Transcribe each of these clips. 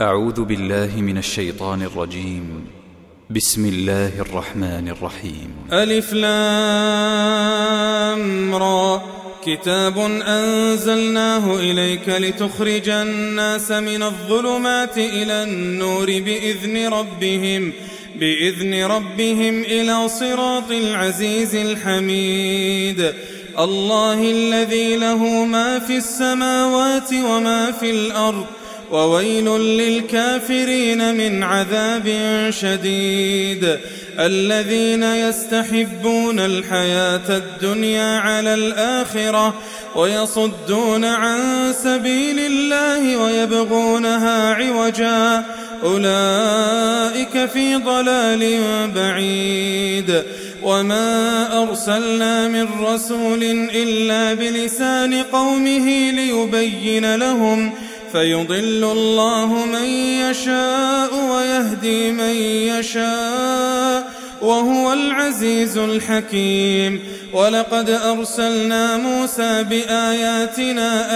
أعوذ بالله من الشيطان الرجيم. بسم الله الرحمن الرحيم. ألف لام را. كتاب أنزلناه إليك لتخرج الناس من الظلمات إلى النور بإذن ربهم إلى صراط العزيز الحميد. الله الذي له ما في السماوات وما في الأرض، وويل للكافرين من عذاب شديد. الذين يستحبون الحياة الدنيا على الآخرة ويصدون عن سبيل الله ويبغونها عوجا، أولئك في ضلال بعيد. وما أرسلنا من رسول إلا بلسان قومه ليبين لهم، فيضل الله من يشاء ويهدي من يشاء، وهو العزيز الحكيم. ولقد أرسلنا موسى بآياتنا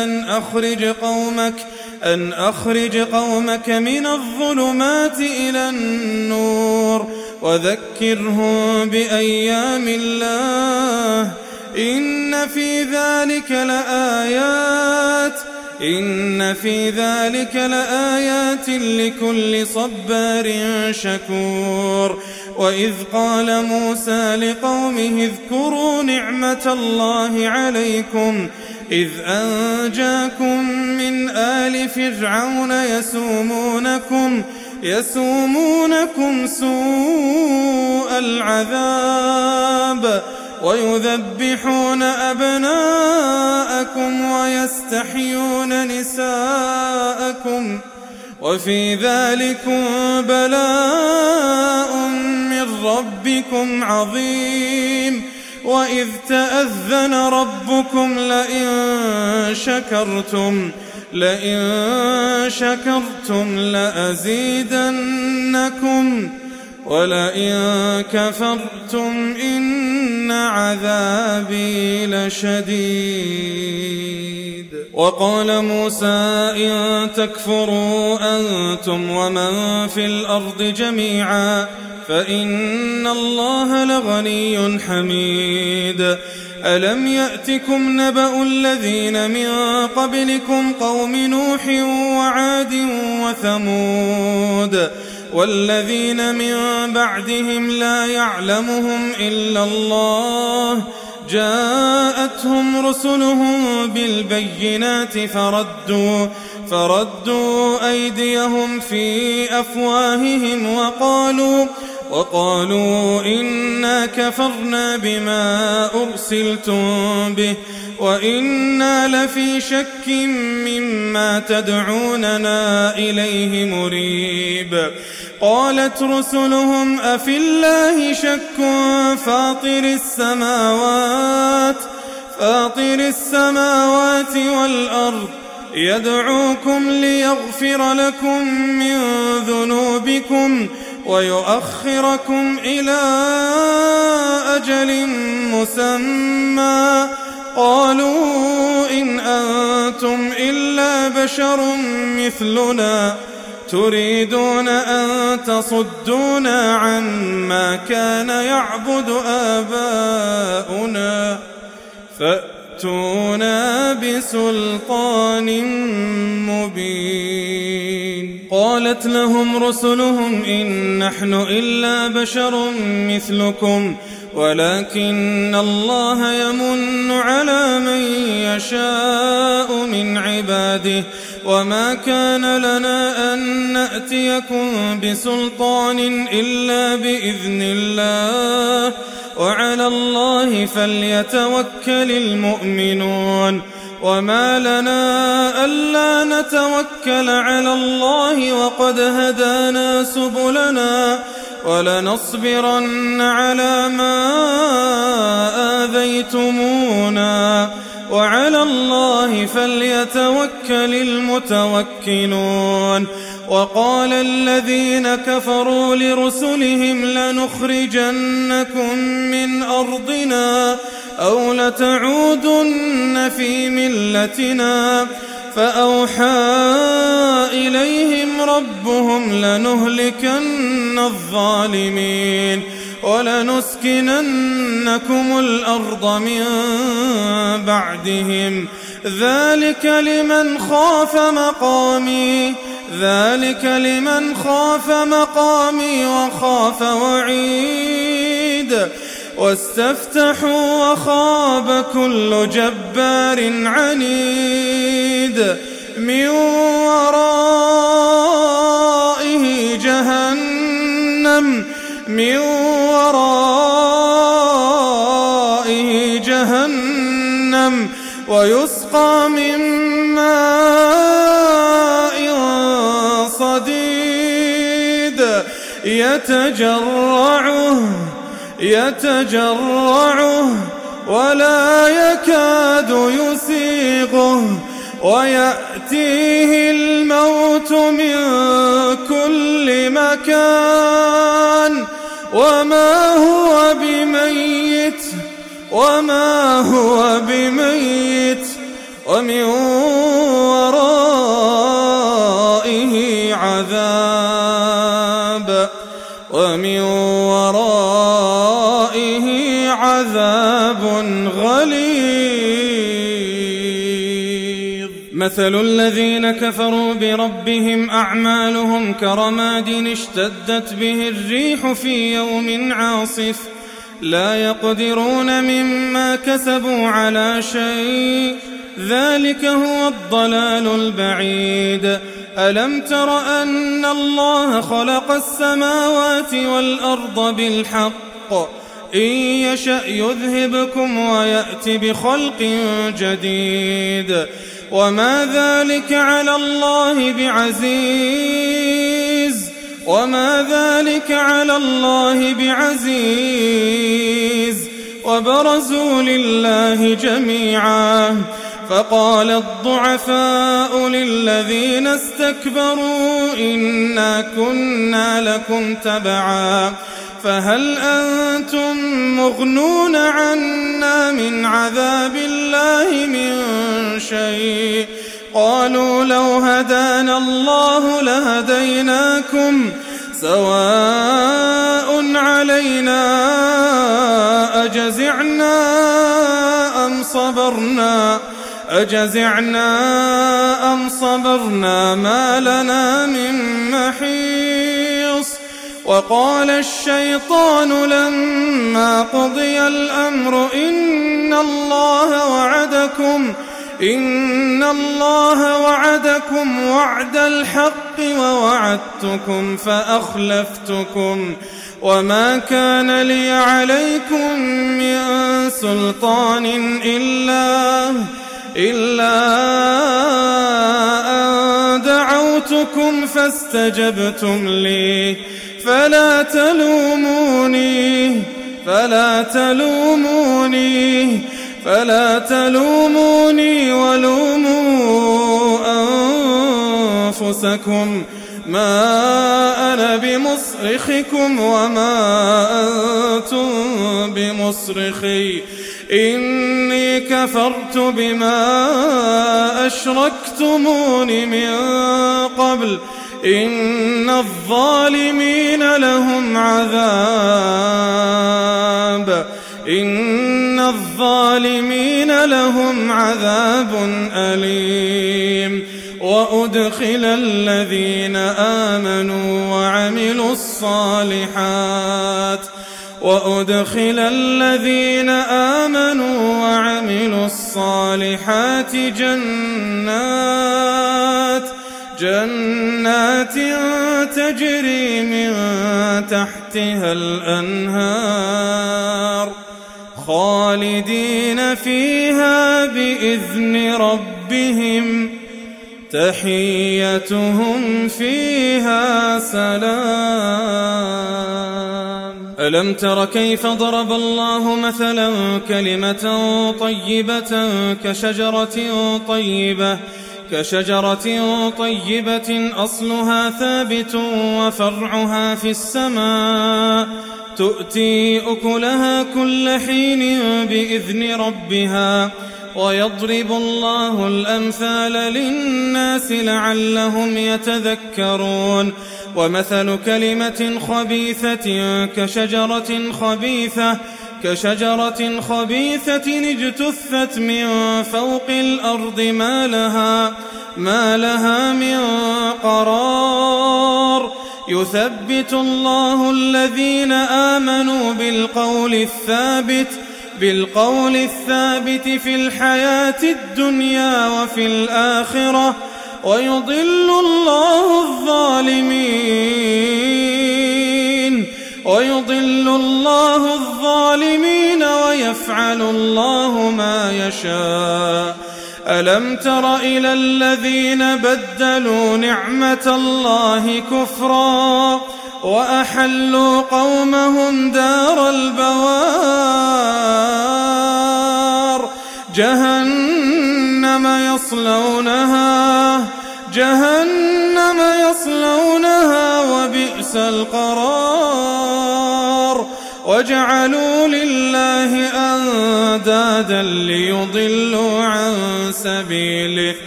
أن أخرج قومك من الظلمات إلى النور وذكرهم بأيام الله، إن في ذلك لآيات لكل صبار شكور. وإذ قال موسى لقومه اذكروا نعمة الله عليكم إذ أنجاكم من آل فرعون يسومونكم سوء العذاب ويذبحون أبناءكم ويستحيون نساءكم، وفي ذلكم بلاء من ربكم عظيم. وإذ تأذن ربكم لئن شكرتم لأزيدنكم ولئن كفرتم إن عذابي لشديد. وقال موسى إن تكفروا أنتم ومن في الأرض جميعا فإن الله لغني حميد. ألم يأتكم نبأ الذين من قبلكم قوم نوح وعاد وثمود والذين من بعدهم لا يعلمهم إلا الله، جاءتهم رسلهم بالبينات فردوا أيديهم في أفواههم وقالوا إنا كفرنا بما أرسلتم به وإنا لفي شك مما تدعوننا إليه مريب. قالت رسلهم أفي الله شك فاطر السماوات والأرض يدعوكم ليغفر لكم من ذنوبكم ويؤخركم إلى أجل مسمى. قالوا إن أنتم إلا بشر مثلنا تريدون أن تصدونا عما كان يعبد آباؤنا فأتونا بسلطان مبين. قالت لهم رسلهم إن نحن إلا بشر مثلكم ولكن الله يمن على من يشاء من عباده، وما كان لنا أن نأتيكم بسلطان إلا بإذن الله، وعلى الله فليتوكل المؤمنون. وما لنا ألا نتوكل على الله وقد هدانا سبلنا ولنصبرن على ما آذيتمونا وعلى الله فليتوكل المتوكلون. وقال الذين كفروا لرسلهم لنخرجنكم من أرضنا أو لتعودن في ملتنا فأوحى إليهم ربهم لنهلكن الظالمين ولنسكننكم الأرض من بعدهم ذلك لمن خاف مقامي وخاف وعيد واستفتحوا وخاب كل جبار عنيد من ورائه جهنم ويسقى من ماء صديد يتجرعه ولا يكاد يسيغه ويأتيه الموت من كل مكان وما هو بميت ومن ورائه عذاب غليظ مثل الذين كفروا بربهم أعمالهم كرماد اشتدت به الريح في يوم عاصف لا يقدرون مما كسبوا على شيء ذلك هو الضلال البعيد ألم تر أن الله خلق السماوات والأرض بالحق إن يشأ يذهبكم ويأت بخلق جديد وما ذلك على الله بعزيز وبرزوا لله جميعا فقال الضعفاء للذين استكبروا إنا كنا لكم تبعا فهل أنتم مغنون عنا من عذاب الله من شيء قالوا لو هدانا الله لهديناكم سواء علينا أجزعنا أم صبرنا ما لنا من محيص وقال الشيطان لما قضي الأمر إن الله وعدكم وعد الحق ووعدتكم فأخلفتكم وما كان لي عليكم من سلطان إلا أن دعوتكم فاستجبتم لي فلا تلوموني ولوموا أنفسكم ما أنا بمصرخكم وما أنتم بمصرخي إني كفرت بما أشركتمون من قبل إن الظالمين لهم عذاب أليم وأدخل الذين آمنوا وعملوا الصالحات جنات تجري من تحتها الأنهار خالدين فيها بإذن ربهم تحيتهم فيها سلام ألم تر كيف ضرب الله مثلا كلمة طيبة كشجرة طيبة أصلها ثابت وفرعها في السماء تؤتي أكلها كل حين بإذن ربها ويضرب الله الأمثال للناس لعلهم يتذكرون ومثل كلمة خبيثة كشجرة خبيثة اجتثت من فوق الأرض ما لها من قرار يثبت الله الذين آمنوا بالقول الثابت في الحياة الدنيا وفي الآخرة ويضل الله الظالمين ويفعل الله ما يشاء. ألم تر إلى الذين بدلوا نعمة الله كفرا وأحلوا قومهم دار البوار جهنم يصلونها وبئس القرار وجعلوا لله أندادا ليضلوا عن سبيله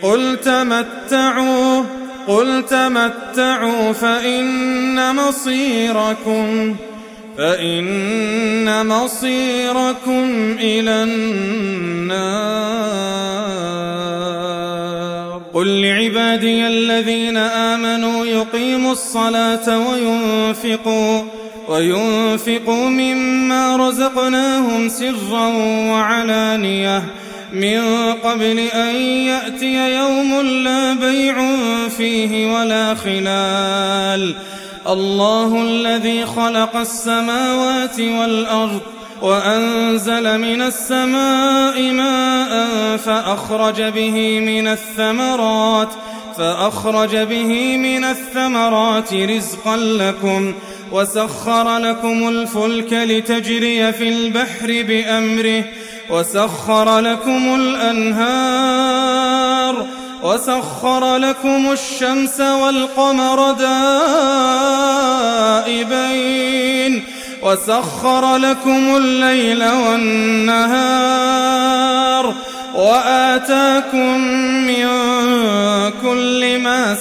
قل تمتعوا فإن مصيركم إلى النار. قل لعبادي الذين آمنوا يقيموا الصلاة وينفقوا مما رزقناهم سرا وعلانية من قبل أن يأتي يوم لا بيع فيه ولا خلال. الله الذي خلق السماوات والأرض وأنزل من السماء ماء فأخرج به من الثمرات رزقا لكم وسخر لكم الفلك لتجري في البحر بأمره وسخر لكم الأنهار وسخر لكم الشمس والقمر دائبين وسخر لكم الليل والنهار وآتاكم من كل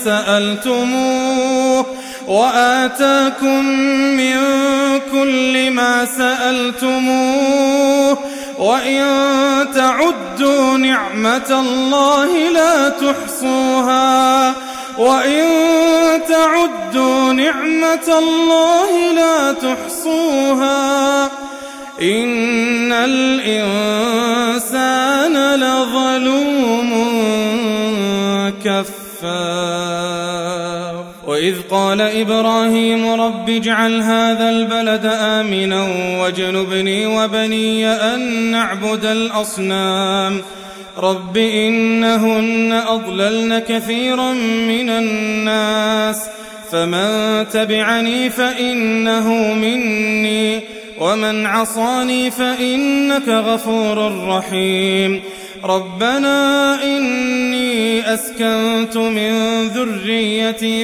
ما سألتموه وإن تعدوا نعمة الله لا تحصوها إن الإنسان لظلوم كفار. وإذ قال إبراهيم رب اجعل هذا البلد آمنا واجنبني وبني أن نعبد الأصنام رب إنهن أضللن كثيرا من الناس فمن تبعني فإنه مني ومن عصاني فإنك غفور رحيم. ربنا إني أسكنت من ذريتي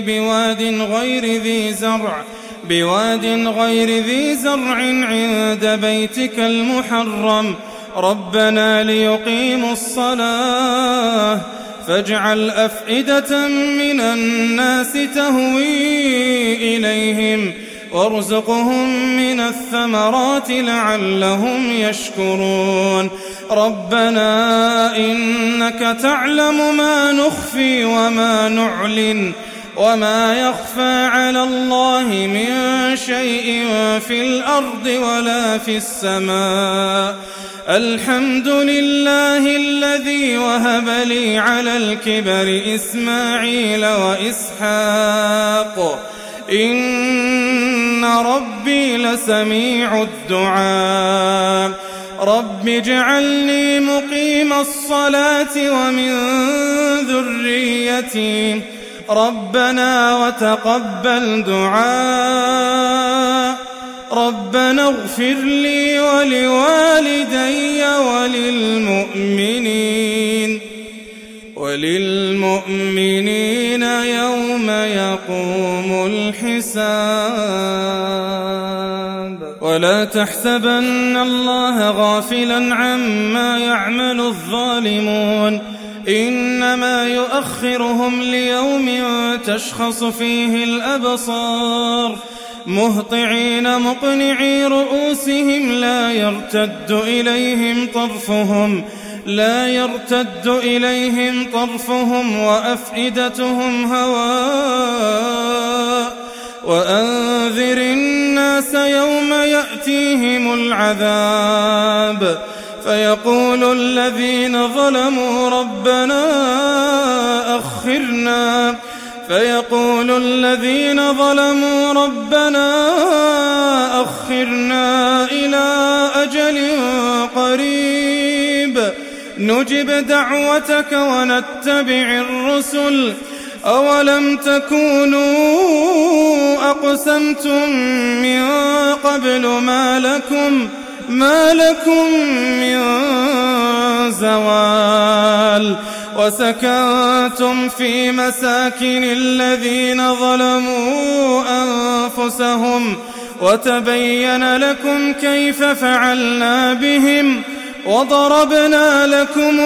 بواد غير ذي زرع عند بيتك المحرم ربنا ليقيموا الصلاة فاجعل أفئدة من الناس تهوي إليهم وارزقهم من الثمرات لعلهم يشكرون. ربنا إنك تعلم ما نخفي وما نعلن وما يخفى على الله من شيء في الأرض ولا في السماء. الحمد لله الذي وهب لي على الكبر إسماعيل وإسحاق إن ربي لسميع الدعاء. رب اجعلني مقيم الصلاة ومن ذريتي ربنا وتقبل دعاء. ربنا اغفر لي ولوالدي وللمؤمنين يوم يقوم الحساب. ولا تحسبن الله غافلا عما يعمل الظالمون إنما يؤخرهم ليوم تشخص فيه الأبصار مهطعين مقنعي رؤوسهم لا يرتد إليهم طرفهم وأفئدتهم هواء وأنذر الناس يوم يأتيهم العذاب فيقول الذين ظلموا ربنا أخرنا إلى أجل قريب نجب دعوتك ونتبع الرسل أولم تكونوا أقسمتم من قبل ما لكم من زوال وسكنتم في مساكن الذين ظلموا أنفسهم وتبين لكم كيف فعلنا بهم وضربنا لكم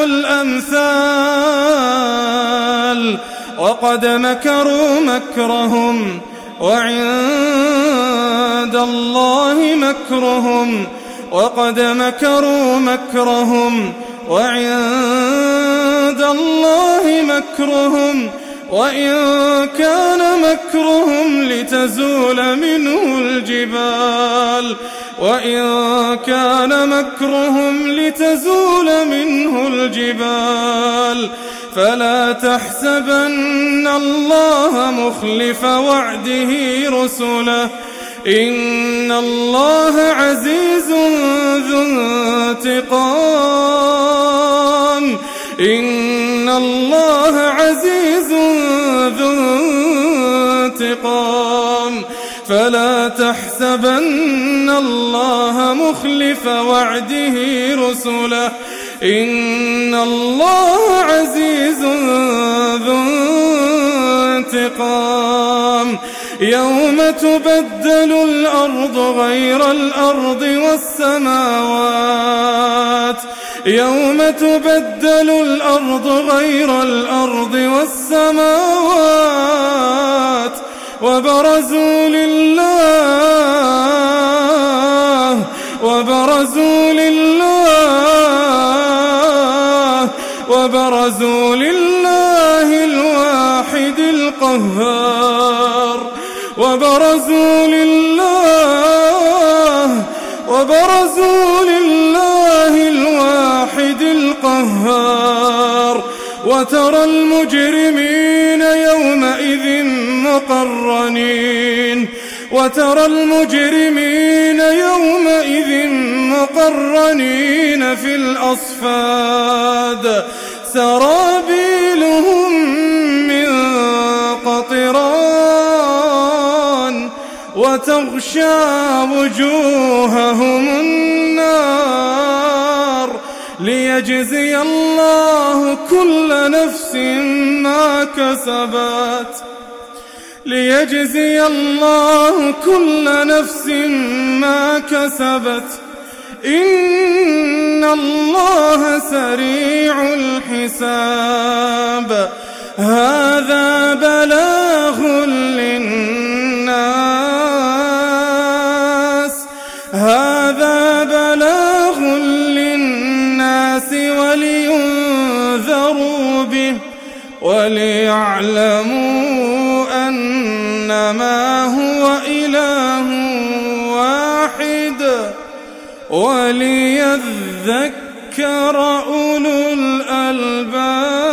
الأمثال وقد مكروا مكرهم وعند الله مكرهم وإن كان مكرهم لتزول منه الجبال فلا تحسبن الله مخلف وعده رسله إن الله عزيز ذو انتقام فلا تحسبن الله مخلف وعده رسله إن الله عزيز ذو انتقام يوم تبدل الأرض غير الأرض والسماوات وبرزوا لله الواحد القهار وترى المجرمين يومئذ مقرنين في الأصفاد سرابيلهم من قطران وتغشى وجوههم النار ليجزي الله كل نفس ما كسبت إن الله سريع الحساب هذا بلاغ للناس ولينذروا به وليعلموا أنما هو إله واحد وليذكر أولو الألباب.